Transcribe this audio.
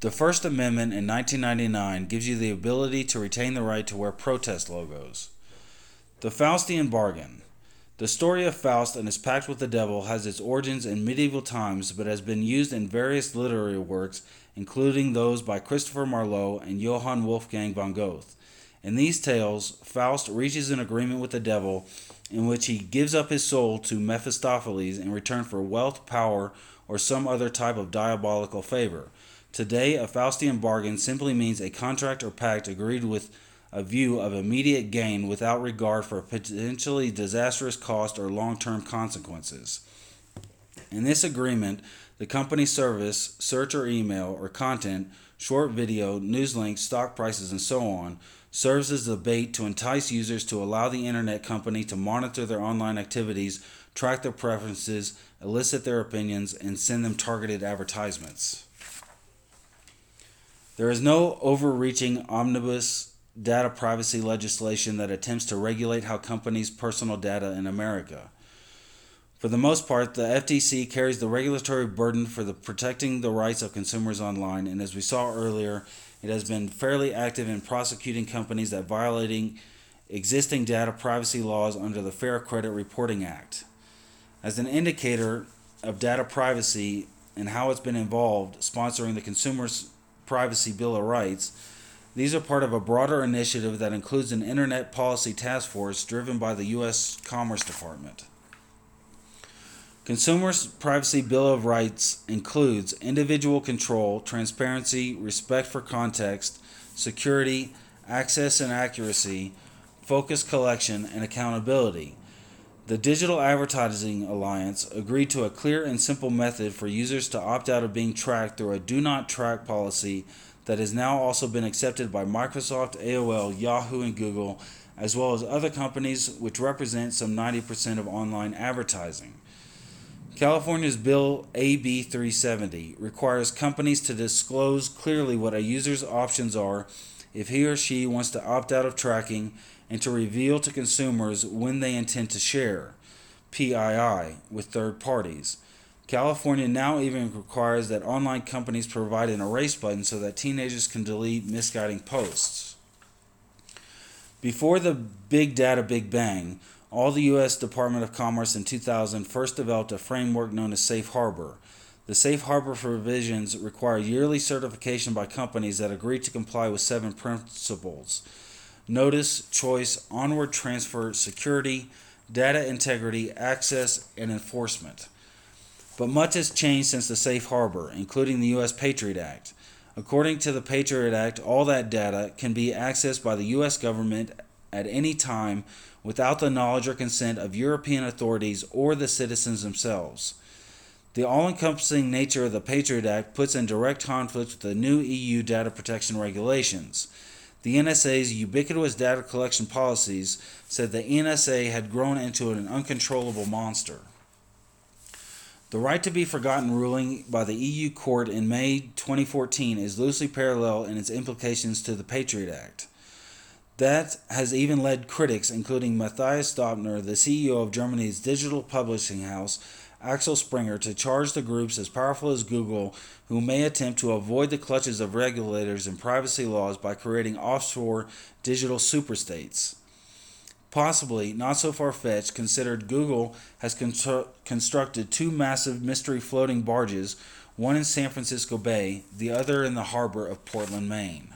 The First Amendment in 1999 gives you the ability to retain the right to wear protest logos. The Faustian Bargain. The story of Faust and his pact with the devil has its origins in medieval times but has been used in various literary works, including those by Christopher Marlowe and Johann Wolfgang von Goethe. In these tales, Faust reaches an agreement with the devil in which he gives up his soul to Mephistopheles in return for wealth, power, or some other type of diabolical favor. Today, a Faustian bargain simply means a contract or pact agreed with a view of immediate gain without regard for potentially disastrous cost or long-term consequences. In this agreement, the company's service, search or email, or content, short video, news links, stock prices, and so on, serves as the bait to entice users to allow the internet company to monitor their online activities, track their preferences, elicit their opinions, and send them targeted advertisements. There is no overreaching omnibus data privacy legislation that attempts to regulate how companies' personal data in America. For the most part, the FTC carries the regulatory burden for protecting the rights of consumers online, and as we saw earlier, it has been fairly active in prosecuting companies that violating existing data privacy laws under the Fair Credit Reporting Act. As an indicator of data privacy and how it's been involved sponsoring the Consumer's Privacy Bill of Rights, these are part of a broader initiative that includes an Internet Policy Task Force driven by the U.S. Commerce Department. Consumers' Privacy Bill of Rights includes individual control, transparency, respect for context, security, access and accuracy, focus collection, and accountability. The Digital Advertising Alliance agreed to a clear and simple method for users to opt out of being tracked through a do not track policy that has now also been accepted by Microsoft, AOL, Yahoo, and Google, as well as other companies which represent some 90% of online advertising. California's Bill AB 370 requires companies to disclose clearly what a user's options are if he or she wants to opt out of tracking and to reveal to consumers when they intend to share, PII, with third parties. California now even requires that online companies provide an erase button so that teenagers can delete misguiding posts. Before the Big Data Big Bang, all the U.S. Department of Commerce in 2000 first developed a framework known as Safe Harbor. The Safe Harbor provisions require yearly certification by companies that agree to comply with 7 principles: notice, choice, onward transfer, security, data integrity, access, and enforcement. But much has changed since the Safe Harbor, including the U.S. Patriot Act. According to the Patriot Act, all that data can be accessed by the U.S. government at any time without the knowledge or consent of European authorities or the citizens themselves. The all-encompassing nature of the Patriot Act puts in direct conflict with the new EU data protection regulations. The NSA's ubiquitous data collection policies said the NSA had grown into an uncontrollable monster. The right to be forgotten ruling by the EU court in May 2014 is loosely parallel in its implications to the Patriot Act. That has even led critics, including Matthias Döpfner, the CEO of Germany's digital publishing house, Axel Springer, to charge the groups as powerful as Google, who may attempt to avoid the clutches of regulators and privacy laws by creating offshore digital superstates. Possibly not so far-fetched, considered Google has constructed 2 massive mystery floating barges, one in San Francisco Bay, the other in the harbor of Portland, Maine.